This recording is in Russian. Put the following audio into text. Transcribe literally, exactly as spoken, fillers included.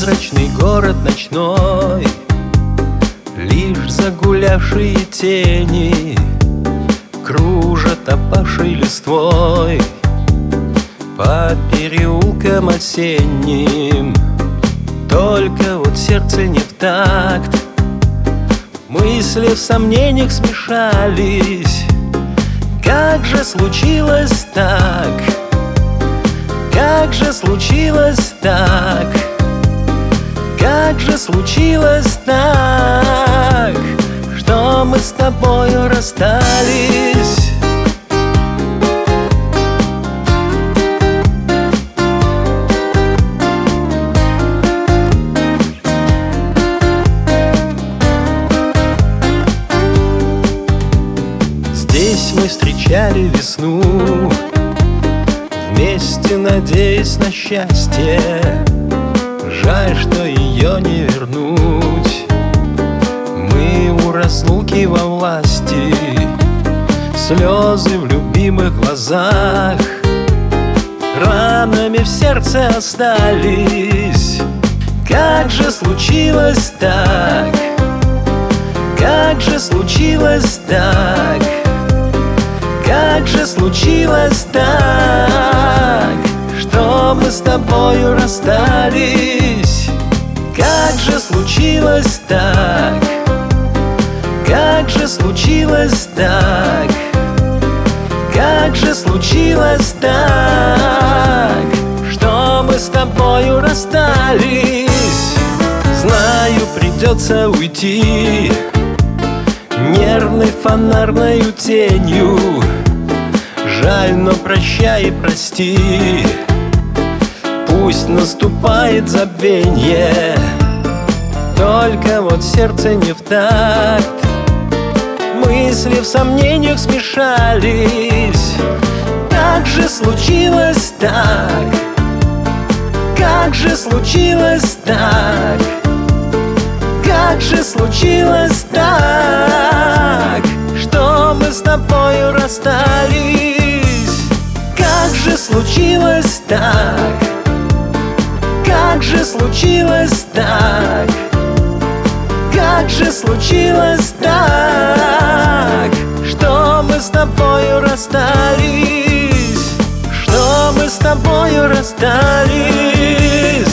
Призрачный город ночной, лишь загулявшие тени кружат опавшей листвой по переулкам осенним. Только вот сердце не в такт, мысли в сомнениях смешались. Как же случилось так? Как же случилось так? Как же случилось так, что мы с тобою расстались? Здесь мы встречали весну, вместе надеясь на счастье. Жаль, что ее не вернуть. Мы у разлуки во власти, слезы в любимых глазах ранами в сердце остались. Как же случилось так? Как же случилось так? Как же случилось так, что мы с тобою расстались? Как же случилось так? Как же случилось так? Как же случилось так, что мы с тобою расстались? Знаю, придется уйти нервной фонарною тенью. Жаль, но прощай и прости, пусть наступает забвенье. Только вот сердце не в такт, мысли в сомнениях смешались. Как же случилось так? Как же случилось так? Как же случилось так, что мы с тобою расстались? Как же случилось так? Как же случилось так? Как же случилось так, что мы с тобою расстались? Что мы с тобою расстались?